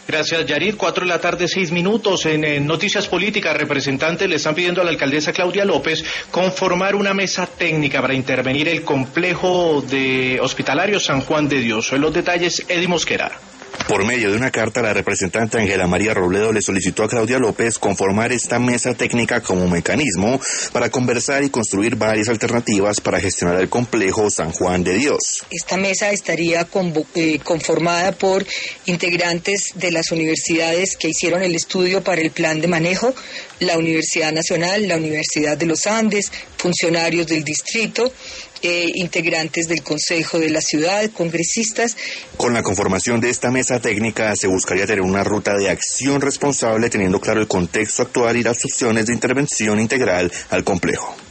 Gracias, Yarir. 4 de la tarde, 6 minutos. En Noticias Políticas, representantes le están pidiendo a la alcaldesa Claudia López conformar una mesa técnica para intervenir el complejo de hospitalario San Juan de Dios. En los detalles, Eddie Mosquera. Por medio de una carta, la representante Ángela María Robledo le solicitó a Claudia López conformar esta mesa técnica como mecanismo para conversar y construir varias alternativas para gestionar el complejo San Juan de Dios. Esta mesa estaría conformada por integrantes de las universidades que hicieron el estudio para el plan de manejo, la Universidad Nacional, la Universidad de los Andes, funcionarios del distrito, integrantes del Consejo de la Ciudad, congresistas. Con la conformación de esta mesa técnica se buscaría tener una ruta de acción responsable, teniendo claro el contexto actual y las opciones de intervención integral al complejo.